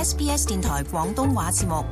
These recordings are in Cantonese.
SBS 電台廣東話節目。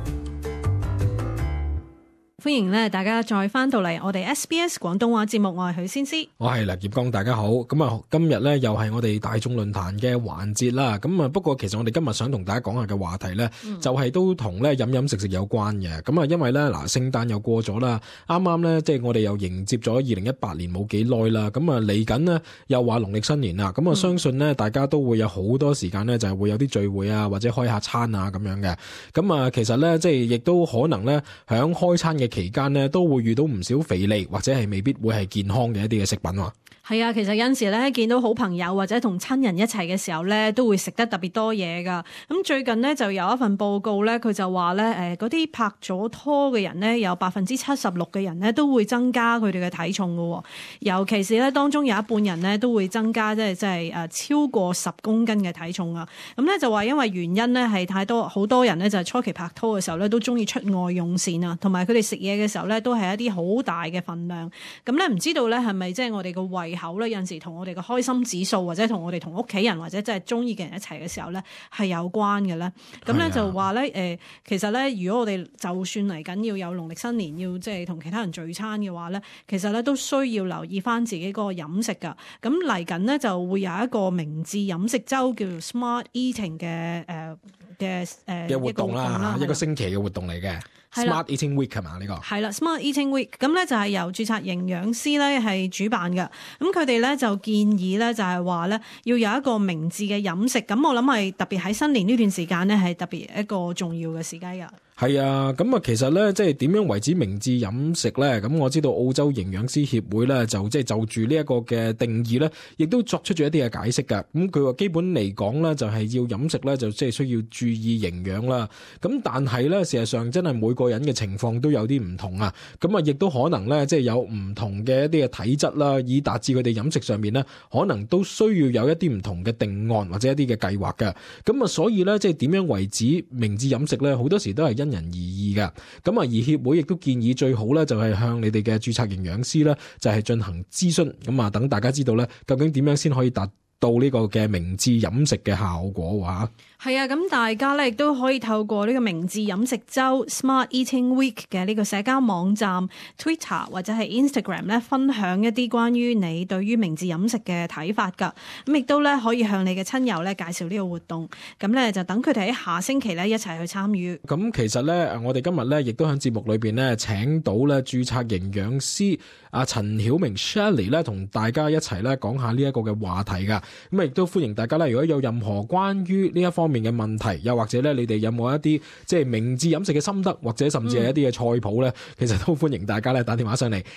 歡迎咧，大家再翻到嚟我哋 SBS 廣東話節目，我係許先師， 我係梁業剛，大家好。咁啊，今日咧又係我哋大眾論壇嘅環節啦。咁啊，不過其實我哋今日想同大家講下嘅話題咧，就係都同咧飲食有關嘅。咁啊，因為咧嗱，聖誕又過咗啦，啱啱咧即係我哋又迎接咗2018年冇幾耐啦。咁啊，嚟緊呢又話農曆新年啦。咁啊，相信咧大家都會有好多時間咧，就係會有啲聚會啊，或者開下餐啊咁樣嘅。咁啊，其實咧即係亦都可能咧響開餐嘅期間呢，都會遇到唔少肥膩或者係未必會係健康嘅一啲嘅食品喎。 係啊，其實有陣時咧見到好朋友或者同親人一齊嘅時候咧，都會食得特別多嘢噶。咁最近呢，就有一份報告咧，佢就話咧嗰啲拍咗拖嘅人呢，有76%嘅人呢都會增加佢哋嘅體重噶。尤其是咧當中有一半人呢都會增加即係超過10公斤嘅體重啊。咁咧就話因為原因呢係太多，好多人呢就係初期拍拖嘅時候咧都中意出外用膳啊，同埋佢哋食嘢嘅時候咧都係一啲好大嘅份量。咁咧唔知道咧係咪即係我哋個胃口咧有陣時同我哋嘅開心指數或者同我哋同屋企人或者即係中意嘅人一齊嘅時候咧係有關嘅咧。咁咧就話咧其實咧如果我哋就算嚟緊要有農曆新年要即係同其他人聚餐嘅話咧，其實咧都需要留意翻自己嗰個飲食噶。咁嚟緊咧就會有一個明智飲食週叫做 Smart Eating 嘅活動啦，一個星期嘅活動嚟嘅。Smart Eating Week 係嘛？呢個係啦 ，Smart Eating Week 咁咧就係由註冊營養師咧係主辦嘅。咁佢哋咧就建議咧就係話咧要有一個明智嘅飲食。咁我諗係特別喺新年呢段時間咧係特別一個重要嘅時間㗎。 係啊，咁啊，其實咧，即係點樣為之明智飲食咧？咁我知道澳洲營養師協會咧，就住呢一個嘅定義咧，亦都作出咗一啲嘅解釋㗎。咁佢話基本嚟講咧，就係要飲食咧，就即係需要注意營養啦。咁但係咧，事實上真係每個人嘅情況都有啲唔同啊。咁啊，亦都可能咧，即係有唔同嘅一啲嘅體質啦，以達至佢哋飲食上面咧，可能都需要有一啲唔同嘅定案或者一啲嘅計劃嘅。咁啊，所以咧，即係點樣為之明智飲食咧？好多時都係因人而異嘅。咁啊，而協會亦都建議最好咧，就係向你哋嘅註冊營養師咧，就係進行諮詢。咁啊，等大家知道咧，究竟點樣先可以達到呢個嘅明智飲食嘅效果喎。 係啊，咁大家咧亦都可以透過呢個明智飲食週 Smart Eating Week 嘅呢個社交網站 Twitter 或者係 Instagram 咧，分享一啲關於你對於明智飲食嘅睇法㗎。咁亦都咧可以向你嘅親友咧介紹呢個活動。咁咧就等佢哋喺下星期咧一齊去參與。咁其實咧，我哋今日咧亦都喺節目裏邊咧請到咧註冊營養師阿陳曉明 Shirley 咧，同大家一齊咧講下呢一個嘅話題㗎。咁亦都歡迎大家咧，如果有任何關於呢一方面嘅問題，又或者咧你哋有冇一啲即係明智飲食嘅心得，或者甚至係一啲嘅菜譜咧，其實都歡迎大家咧打電話上嚟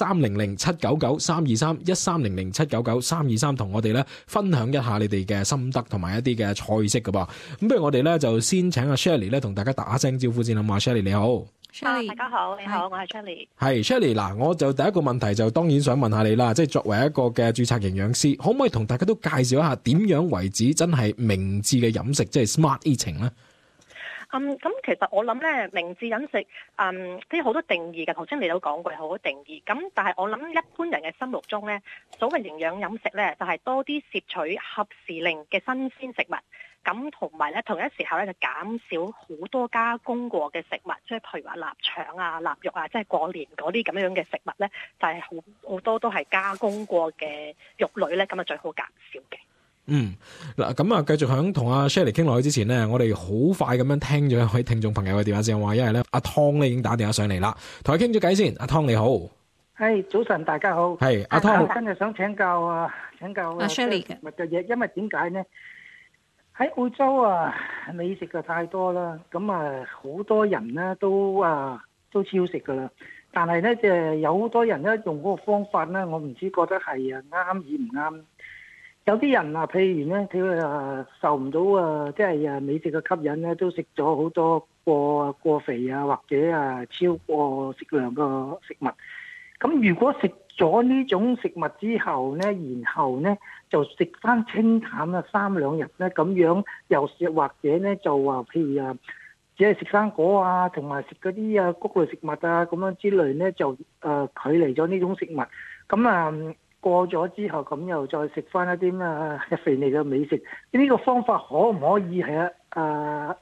1300-799-323，1300-799-323，同我哋咧分享一下你哋嘅心得同埋一啲嘅菜式㗎噃。咁不如我哋咧就先請阿 Shirley 咧同大家打聲招呼先啦。Shirley 你好。 大家好，你好，我係 Shirley。 係 Shirley， 嗱，我就第一個問題就當然想問下你啦，即係作為一個嘅註冊營養師，可唔可以同大家都介紹一下點樣為止真係明智嘅飲食，即係 smart eating 咧？ 咁其實我諗咧，明智飲食，都有好多定義嘅。頭先你都講過好多定義。咁但係我諗一般人嘅心目中咧，所謂營養飲食咧，就係多啲攝取合時令嘅新鮮食物。咁同埋咧，同一時候咧就減少好多加工過嘅食物，即係譬如話臘腸啊、臘肉啊，即係過年嗰啲咁樣嘅食物咧，就係好多都係加工過嘅肉類咧，咁啊最好減少嘅。 嗱，咁啊，繼續響同阿 Shirley 傾落去之前呢，我哋好快咁樣聽咗一位聽眾朋友嘅電話先，話因為咧阿湯咧已經打電話上嚟啦，同佢傾咗偈先。阿湯你好， 係早晨，大家好。 係阿湯， 我今日想請教阿 Shirley 嘅嘢，因為點解呢？喺澳洲美食就太多啦，咁好多人呢都超食噶啦，但係呢，即係有好多人呢用嗰個方法呢，我唔知覺得係啱與唔啱。有啲人譬如呢，佢受唔到即係美食嘅吸引呢，都食咗好多過肥或者超過適量嘅食物。咁如果食咗呢種食物之後呢，然後呢就食翻清淡3兩日呢，咁樣又食，或者呢就話譬如只係食生果同埋食嗰啲穀類食物咁樣之類呢，就距離咗呢種食物。咁過咗之後，咁又再食翻一啲肥膩嘅美食。呢個方法可唔可以係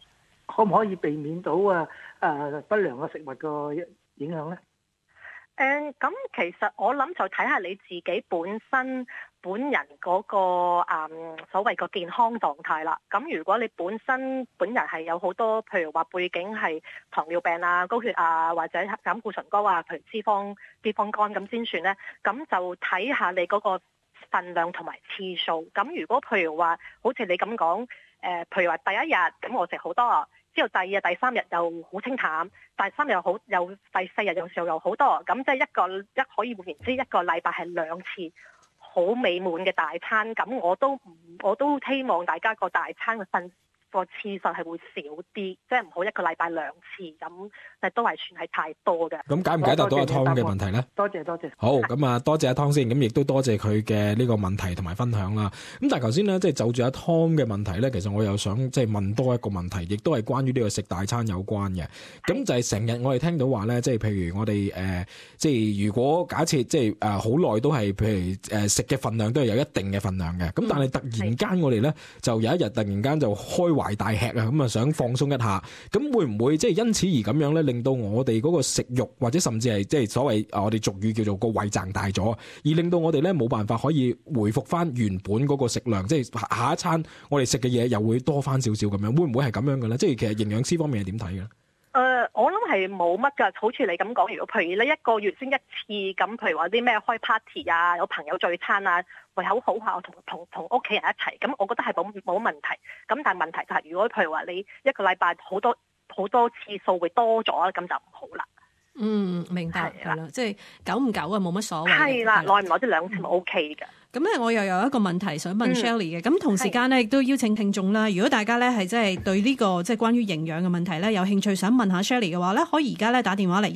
可唔可以避免到不良嘅食物個影響咧？ 咁其實我諗就睇下你自己本人嗰個所謂個健康狀態啦。咁如果你本人係有好多，譬如話背景係糖尿病啊、高血壓啊，或者膽固醇高啊，譬如脂肪肝咁先算咧。咁就睇下你嗰個份量同埋次數。咁如果譬如話好似你咁講，譬如話第一日咁我食好多。之後第二日、第三日又好清淡，第三日又第四日有時候又好多，咁即係可以換言之，一個禮拜係2次好美滿嘅大餐，咁我都希望大家個大餐嘅個次數係會少啲，即係唔好一個禮拜2次咁，但都係算係太多嘅。 咁解唔解答到阿湯嘅問題咧？ 多謝。 好，咁啊，多謝阿湯先，咁亦都多謝佢嘅呢個問題同埋分享啦。咁但係頭先咧，即係就住阿湯嘅問題咧，其實我又想即係問多一個問題，亦都係關於呢個食大餐有關嘅。咁就係成日我哋聽到話咧，即係譬如我哋即係如果假設即係好耐都係譬如食嘅份量都係有一定嘅份量嘅，咁但係突然間我哋咧就有一日突然間就懷大吃啊，咁啊想放鬆一下，咁會唔會即係因此而咁樣咧，令到我哋嗰個食慾或者甚至係即係所謂我哋俗語叫做個胃脹大咗，而令到我哋咧冇辦法可以回復翻原本嗰個食量，即係下一餐我哋食嘅嘢又會多翻少少咁樣，會唔會係咁樣嘅咧？即係其實營養師方面係點睇嘅咧？ 我諗係冇乜㗎，好似你咁講，如果譬如你一個月先一次咁，譬如話啲咩開 party 啊，有朋友聚餐啊，胃口好下，同屋企人一齊，咁我覺得係冇問題。咁但係問題就係，如果譬如話你一個禮拜好多次數會多咗，咁就唔好啦。 明白係啦，即係久唔久啊，冇乜所謂。係啦，耐唔耐啲2次咪 OK 嘅。 咁咧，我又有一個問題想問 Shirley 嘅。咁同時間咧，亦都邀請聽眾啦。如果大家咧係真係對呢個即係關於營養嘅問題咧有興趣，想問下 Shirley 嘅話咧，可以而家咧打電話嚟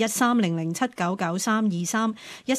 1300799323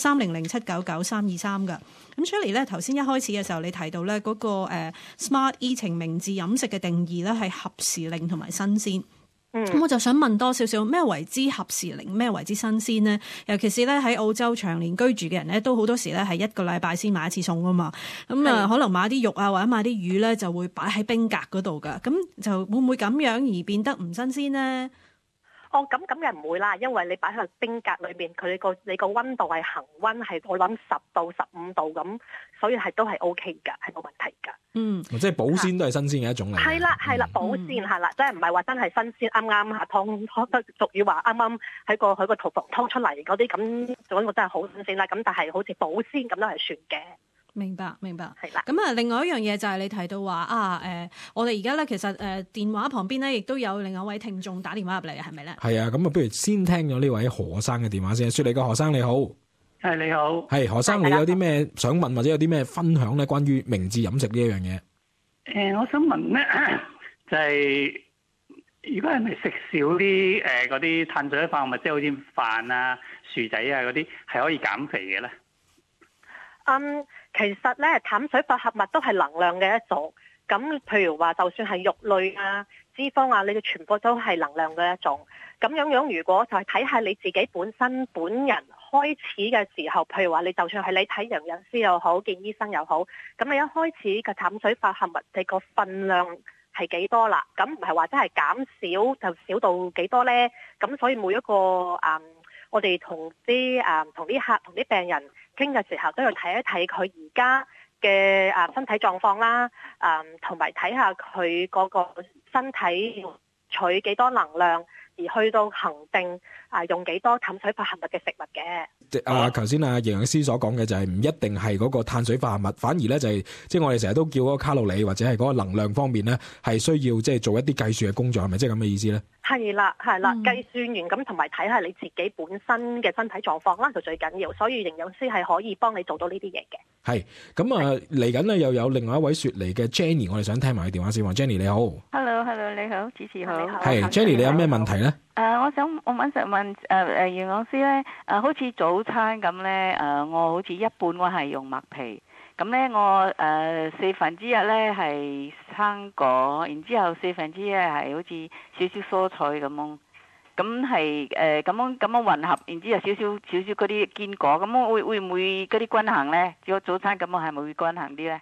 1300799323噶。咁 Shirley 咧頭先一開始嘅時候，你提到咧嗰個Smart Eating 明治飲食嘅定義咧係合時令同埋新鮮。咁我就想問多少少咩為之合時令，咩為之新鮮呢？尤其是咧喺澳洲長年居住嘅人咧，都好多時咧係一個禮拜先買一次餸啊嘛。咁可能買啲肉啊或者買啲魚咧就會擺喺冰格嗰度噶。咁就會唔會咁樣而變得唔新鮮呢？ 咁又唔會啦，因為你擺喺冰格裏面，你個溫度係恆溫，係我諗10到15度咁，所以都係 OK 㗎，係冇問題㗎。 即係保鮮都係新鮮嘅一種嚟。係啦，保鮮係啦，即係唔係話真係新鮮啱啱湯得俗語話啱啱喺個屠房湯出嚟嗰啲咁，嗰個真係好新鮮啦。咁但係好似保鮮咁都係算嘅。 明白，係啦。 咁另外一樣嘢就係你提到話我哋而家咧其實電話旁邊咧亦都有另外一位聽眾打電話入嚟，係咪咧？係啊，咁不如先聽咗呢位何生嘅電話先。雪梨嘅何生你好， 係你好， 係何生，你有啲咩想問或者有啲咩分享咧？關於明治飲食呢一樣嘢？ 我想問咧，就係如果係咪食少啲嗰啲碳水化合物，即係好似飯啊、薯仔啊嗰啲，係可以減肥嘅咧？ 其實咧，碳水化合物都係能量嘅一種。咁譬如話，就算係肉類啊、脂肪啊，你哋全部都係能量嘅一種。咁樣如果就係睇下你自己本人開始嘅時候，譬如話你就算係你睇營養師又好、見醫生又好，咁你一開始嘅碳水化合物你個分量係幾多啦？咁唔係話真係減少就少到幾多呢？咁所以每一個我哋同啲客同啲病人傾嘅時候，都要睇一睇佢而家嘅身體狀況啦，同埋睇下佢嗰個身體取幾多能量，而去到恒定用幾多碳水化合物嘅食物嘅。 頭先營養師所講嘅就係唔一定係嗰個碳水化合物，反而咧就係即係我哋成日都叫嗰個卡路里或者係嗰個能量方面咧，係需要即係做一啲計算嘅工作，係咪即係咁嘅意思咧？係啦，計算完咁同埋睇下你自己本身嘅身體狀況啦，就最緊要。所以營養師係可以幫你做到呢啲嘢嘅。係咁嚟緊咧又有另外一位雪梨嘅 Jenny， 我哋想聽埋佢電話先。Jenny 你好 ，Hello 你好，主持好。 係 Jenny， 你有咩問題咧？ 我想問營養師咧，好似早餐咁咧，我好似一半我係用麥皮，咁咧我1/4咧係生果，然之後1/4係好似少少蔬菜咁樣，咁係咁樣混合，然之後少少嗰啲堅果，咁會唔會嗰啲均衡咧？如果早餐咁樣係咪會均衡啲咧？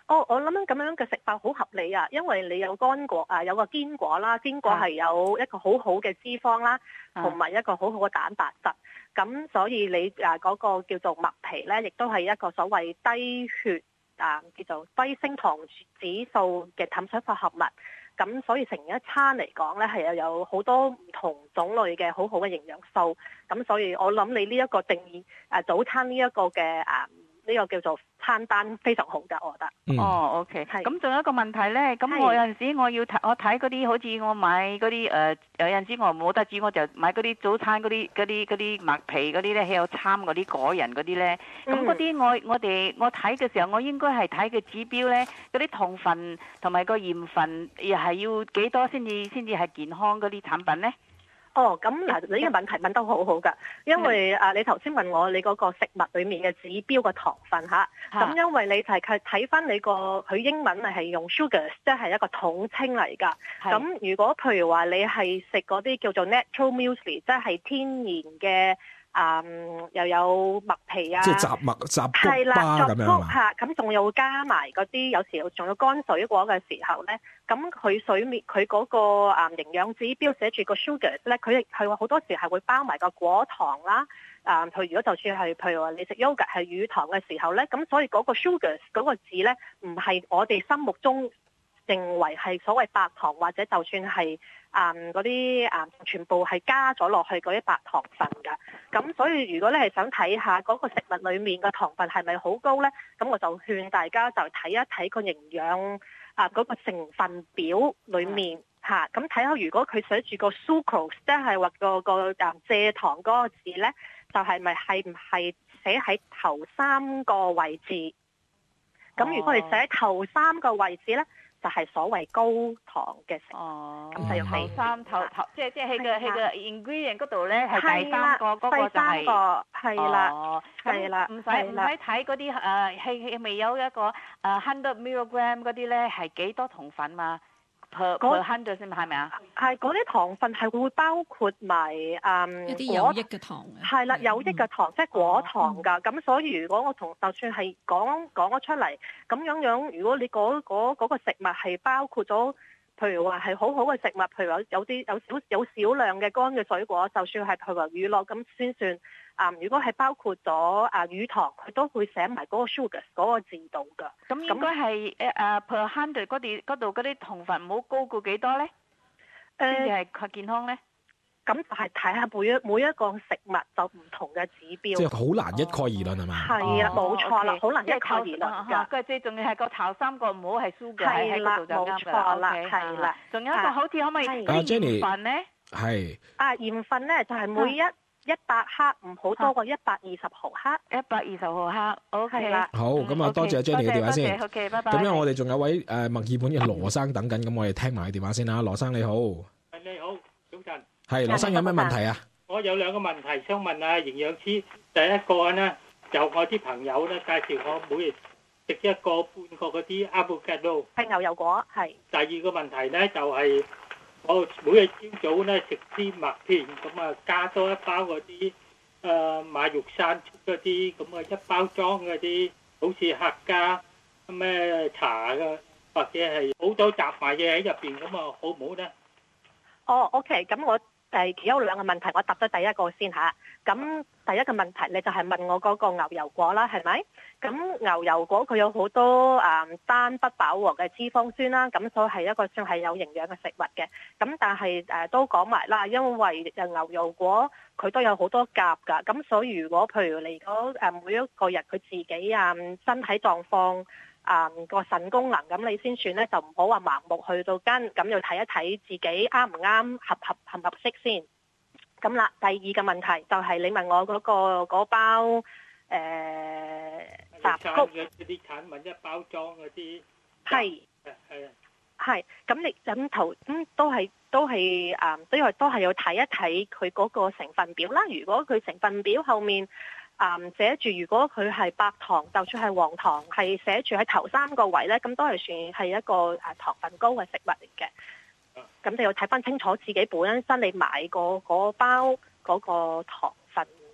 我諗咁樣嘅食法好合理啊，因為你有乾果啊，有個堅果啦，堅果係有一個好好嘅脂肪啦，同埋一個好好嘅蛋白質。咁所以你嗰個叫做麥皮咧，亦都係一個所謂低血叫做低升糖指數嘅碳水化合物。咁所以成一餐嚟講咧，係有好多唔同種類嘅好好嘅營養素。咁所以我諗你呢一個定義早餐呢一個嘅呢個叫做餐單非常好㗎，我覺得。 OK。咁仲有一個問題咧，咁我有陣時我睇嗰啲，好似我買嗰啲有陣時我冇得煮，我就買嗰啲早餐嗰啲麥皮嗰啲咧，有參嗰啲果仁嗰啲咧。咁嗰啲我睇嘅時候，我應該係睇嘅指標咧，嗰啲糖分同埋個鹽分又係要幾多先至係健康嗰啲產品咧？ 咁嗱，你呢個問題問得好好㗎，因為你頭先問我你嗰個食物裡面嘅指標嘅糖分嚇，咁因為你就係睇翻你佢英文係用 sugar， 即係一個統稱嚟㗎。咁如果譬如話你係食嗰啲叫做 natural muesli， 即係天然嘅。又有麥皮啊， 即係雜穀巴咁樣嘛。 咁仲有加埋嗰啲，有時仲有乾水果嘅時候咧，咁佢佢嗰個營養指標寫住個 sugar 咧，佢好多時係會包埋個果糖啦。佢如果就算係譬如話你食 yogurt 係乳糖嘅時候咧，咁所以嗰個 sugar 嗰個字咧，唔係我哋心目中認為係所謂白糖，或者就算係嗰啲全部係加咗落去嗰啲白糖分㗎。咁所以如果你係想睇下嗰個食物裡面嘅糖分係咪好高呢？咁我就勸大家就睇一睇個營養嗰個成分表裡面嚇，咁睇下如果佢寫住個 sucrose， 即係話個蔗糖嗰個字呢，就係唔係寫喺頭3個位置？咁如果係寫喺頭3個位置呢，就係所謂高糖嘅食物，咁就要頭即係喺個 ingredient 嗰度咧，係第3個嗰個就係係啦，唔使睇嗰啲係未有一個100 milligram 嗰啲咧係幾多糖分嘛？per 100先係咪啊？ 係嗰啲糖分係會包括埋一啲有益嘅糖嘅。係啦，有益嘅糖即係果糖㗎。咁所以如果我就算係講咗出嚟咁樣，如果你嗰個食物係包括咗，譬如話係好好嘅食物，譬如話有少量嘅乾嘅水果，就算係譬如話乳酪咁先算。如果係包括咗乳糖，佢都會寫埋嗰個 sugar 嗰個字度㗎。 咁應該係per 100嗰度嗰啲糖分唔好高過幾多咧？先至係健康咧？ 咁就係睇下每一個食物就唔同嘅指標。 即係好難一概而論係嘛？ 係啊，冇錯啦，好難一概而論㗎。 佢最重要係個頭3個唔好係 sugar 喺嗰度就啱㗎。 冇錯啦，係啦。 仲有一個好似可唔可以鹽分咧？ 係。鹽分咧就係每100克唔好多過120毫克。 120毫克 ，OK 啦。 好，咁啊多謝 Jenny 嘅電話先。 OK，拜拜。 咁樣我哋仲有位墨爾本嘅羅生等緊，咁我哋聽埋佢電話先啦。羅生你好。 你好，早晨。 係羅生有咩問題啊？ 我有2個問題想問下營養師。第一個呢，就我啲朋友咧介紹我每日食1個半個嗰啲 avocado， 係牛油果，係。 第2個問題呢，就係我每日朝早咧食啲麥片，咁啊加多1包嗰啲馬玉山出嗰啲咁啊1包裝嗰啲，好似客家咩茶嘅，或者係好多雜埋嘢喺入邊，咁啊好唔好呢 ？OK， 咁我有2個問題，我答咗第一個先嚇。咁第一個問題你就係問我嗰個牛油果啦，係咪？咁牛油果佢有好多單不飽和嘅脂肪酸啦，咁所以係一個算係有營養嘅食物嘅。咁但係都講埋啦，因為牛油果佢都有好多鉀㗎，咁所以如果譬如你每一個人佢自己身體狀況個腎功能，咁你先算咧，就唔好話盲目去到跟，咁要睇一睇自己啱唔啱合唔合適先。咁啦，第2個問題就係你問我嗰包雜穀嗰啲產品1包裝嗰啲， 係咁你咁都係要睇一睇佢嗰個成分表啦。如果佢成分表後面寫住，如果佢係白糖，就算係黃糖，係寫住喺頭3個位咧，咁都係算係一個糖分高嘅食物嚟嘅。咁你要睇翻清楚自己本身你買嗰包嗰個糖分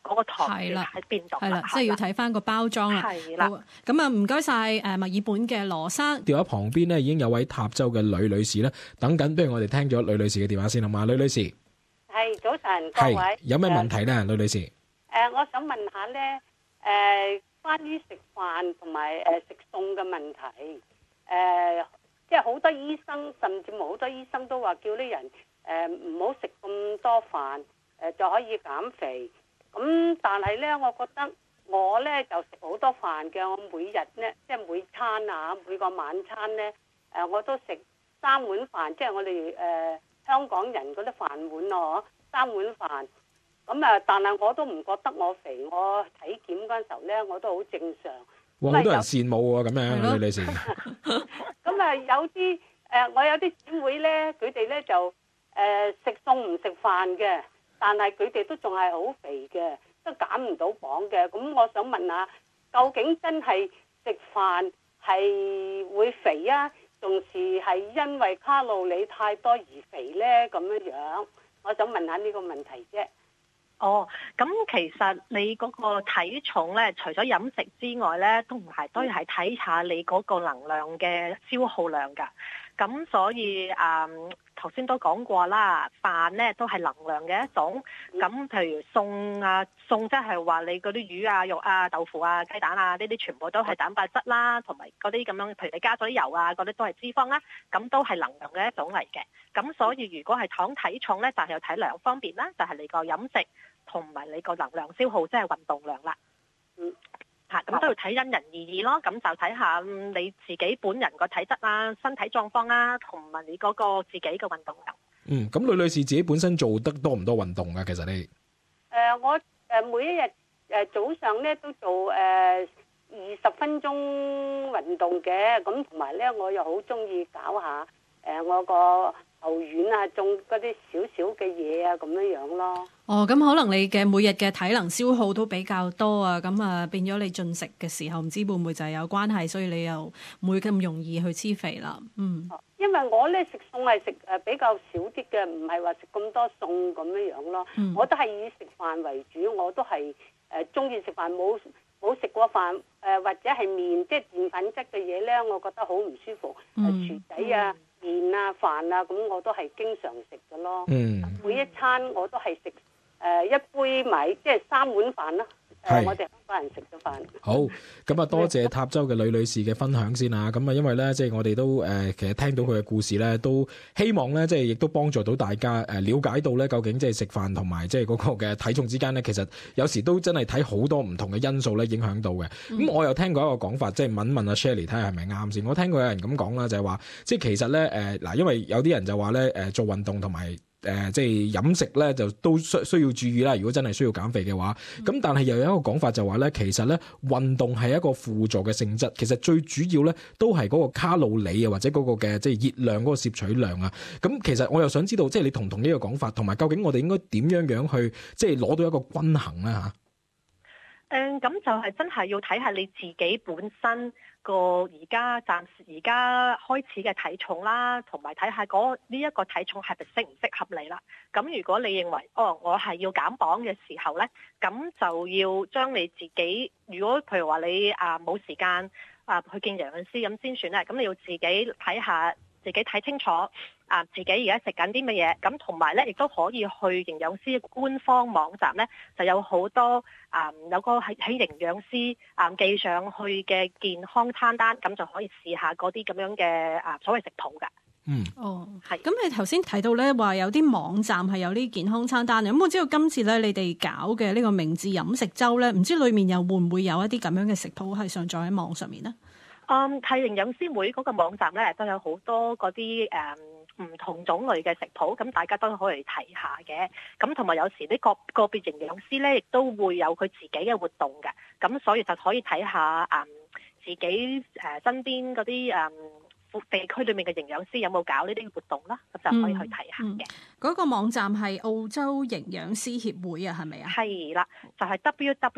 嗰個糖係喺邊度。 係啦，即係要睇翻個包裝啦。 係啦， 咁啊唔該晒墨爾本嘅羅生。 電話旁邊呢已經有位塔州嘅呂女士咧等緊，不如我哋聽咗呂女士嘅電話先好嘛？呂女士， 係早晨各位， 有咩問題咧？呂女士， 我想問下咧，關於食飯同埋食餸嘅問題，即係好多醫生，甚至乎好多醫生都話叫啲人唔好食咁多飯，就可以減肥。咁但係咧，我覺得我咧就食好多飯嘅，我每日咧即係每餐啊，每個晚餐咧，我都食3碗飯，即係我哋香港人嗰啲飯碗咯，3碗飯。咁但係我都唔覺得我肥，我體檢嗰陣時候咧，我都好正常。 哇，好多人羨慕喎，咁樣呂女士。 咁有啲我有啲姊妹咧，佢哋咧就食餸唔食飯嘅，但係佢哋都仲係好肥嘅，都減唔到磅嘅。咁我想問下，究竟真係食飯係會肥啊，仲是係因為卡路里太多而肥咧？咁樣，我想問下呢個問題啫。 哦，咁其實你嗰個體重咧，除咗飲食之外咧，都要係睇下你嗰個能量嘅消耗量㗎。咁所以頭先都講過啦，飯咧都係能量嘅一種。咁譬如餸即係話你嗰啲魚啊、肉啊、豆腐啊、雞蛋啊呢啲全部都係蛋白質啦，同埋嗰啲咁樣，譬如你加咗啲油啊，嗰啲都係脂肪啦，咁都係能量嘅一種嚟嘅。咁所以如果係講體重咧，就係要睇兩方面啦，就係你個飲食同埋你個能量消耗，即係運動量啦。咁都要睇因人而異咯。咁就睇下你自己本人個體質啊、身體狀況啊，同埋你嗰個自己嘅運動量。 咁呂女士自己本身做得多唔多運動啊？其實你我每一日早上咧都做20分鐘運動嘅，咁同埋咧我又好中意搞下我個後院啊，種嗰啲少少嘅嘢啊，咁樣咯。 哦，咁可能你嘅每日嘅體能消耗都比較多啊，咁變咗你進食嘅時候，唔知會唔會就係有關係，所以你又唔會咁容易去黐肥啦。 因為我咧食餸係食比較少啲嘅，唔係話食咁多餸咁樣咯。我都係以食飯為主，我都係中意食飯，冇食過飯或者係麵，即係澱粉質嘅嘢咧，我覺得好唔舒服。薯仔啊、麵啊、飯啊，咁我都係經常食嘅咯。每一餐我都係食一杯米，即係3碗飯啦。我哋香港人食咗飯。 好，咁多謝塔州嘅呂女士嘅分享先啊。咁因為咧，即係我哋都其實聽到佢嘅故事咧，都希望咧，即係亦都幫助到大家了解到咧，究竟即係食飯同埋即係嗰個嘅體重之間咧，其實有時都真係睇好多唔同嘅因素咧影響到嘅。咁我又聽過一個講法，即係問阿 Shirley 睇下係咪啱先。我聽過有人咁講啦，就係話，即係其實咧因為有啲人就話咧做運動同埋即係飲食咧就都需要注意啦。如果真係需要減肥嘅話，咁但係又有一個講法就話咧，其實咧運動係一個輔助嘅性質，其實最主要咧都係嗰個卡路里啊，或者嗰個嘅即係熱量嗰個攝取量啊。咁其實我又想知道，即係你同呢個講法，同埋究竟我哋應該點樣去即係攞到一個均衡咧嚇？ 咁就係真係要睇下你自己本身個而家開始嘅體重啦，同埋睇下呢一個體重係咪適唔適合你啦。咁如果你認為我係要減磅嘅時候呢，咁就要將你自己，如果譬如話你冇時間去見營養師咁先算啦，咁你要自己睇下，自己睇清楚自己而家食緊啲乜嘢，咁同埋咧亦都可以去營養師官方網站咧，就有好多有個喺營養師寄上去嘅健康餐單，咁就可以試下嗰啲咁樣嘅所謂食譜㗎。係。咁你頭先提到咧話有啲網站係有啲健康餐單嘅，咁我知道今次咧你哋搞嘅呢個明治飲食週咧，唔知裡面又會唔會有一啲咁樣嘅食譜係上載喺網上面呢？係營養師會嗰個網站咧都有好多嗰啲唔同種類嘅食譜，咁大家都可以睇下嘅。咁同埋有時啲個別營養師咧亦都會有佢自己嘅活動嘅，咁所以就可以睇下自己身邊嗰啲地區裏面嘅營養師有冇搞呢啲活動啦，咁就可以去睇下嘅。嗰個網站係澳洲營養師協會啊，係咪啊？係啦，就係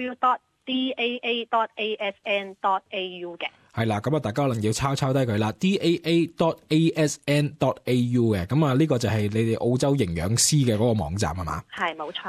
www.daa.asn.au 嘅。係啦，咁大家可能要抄低佢啦 daa.asn.au 嘅，咁呢個就係你哋澳洲營養師嘅嗰個網站係嘛？係，冇錯啦。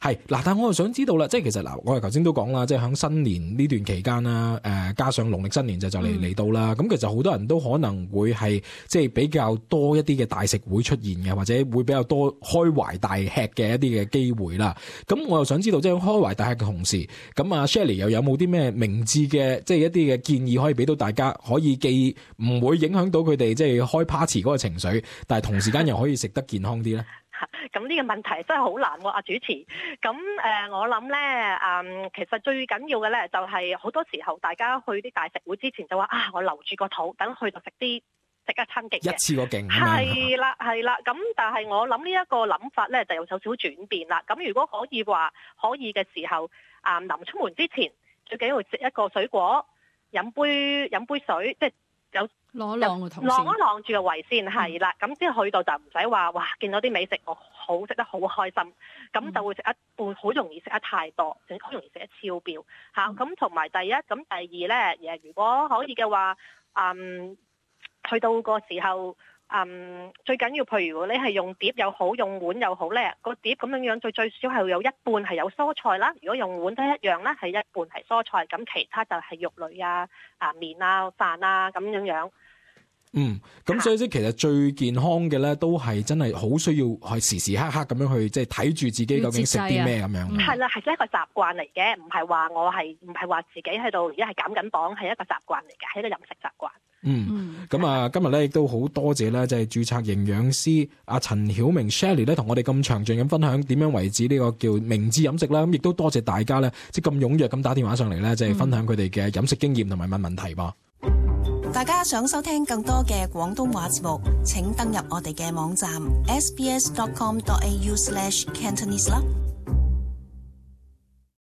係嗱，但我又想知道啦，即係其實嗱，我哋頭先都講啦，即係喺新年呢段期間啦，加上農曆新年就嚟到啦，咁其實好多人都可能會係即係比較多一啲嘅大食會出現嘅，或者會比較多開懷大吃嘅一啲嘅機會啦。咁我又想知道，即係開懷大吃嘅同時，咁啊 Shirley 又有冇啲咩明智嘅即係一啲嘅建議可以俾到大家，可以既唔會影響到佢哋即係開 party 嗰個情緒，但係同時間又可以食得健康啲咧？ 咁呢個問題真係好難喎，阿主持。咁我諗咧，其實最緊要嘅咧就係好多時候大家去啲大食會之前就話我留住個肚，等去就食一餐勁嘅， 一次過勁。 係啦。咁但係我諗呢一個諗法咧就有少少轉變啦。咁如果可以嘅時候，臨出門之前最緊要食一個水果，飲杯水，即係有。攞一晾住個胃先，係啦，咁之後去到就唔使話，哇！見到啲美食，我食得好開心，咁就會食一半，好容易食得太多，好容易食得超標嚇。咁同埋第一，咁第二咧，如果可以嘅話，去到個時候，最緊要，譬如你係用碟又好，用碗又好咧，個碟咁樣最少係有一半係有蔬菜啦。如果用碗都一樣啦，係一半係蔬菜，咁其他就係肉類啊、麵啊、飯啊咁樣。 咁所以即係其實最健康嘅咧，都係真係好需要係時時刻刻咁樣去即係睇住自己究竟食啲咩咁樣。係啦，係一個習慣嚟嘅，唔係話唔係話自己喺度而家係減緊磅，係一個習慣嚟嘅，係一個飲食習慣。咁今日咧亦都好多謝咧，即係註冊營養師阿陳曉明 Shirley 咧，同我哋咁詳盡咁分享點樣為止呢個叫明智飲食啦。咁亦都多謝大家咧，即係咁踴躍咁打電話上嚟咧，即係分享佢哋嘅飲食經驗同埋問問題噃。 大家想收聽更多嘅廣東話節目，請登入我哋嘅網站 sbs.com.au/Cantonese 啦。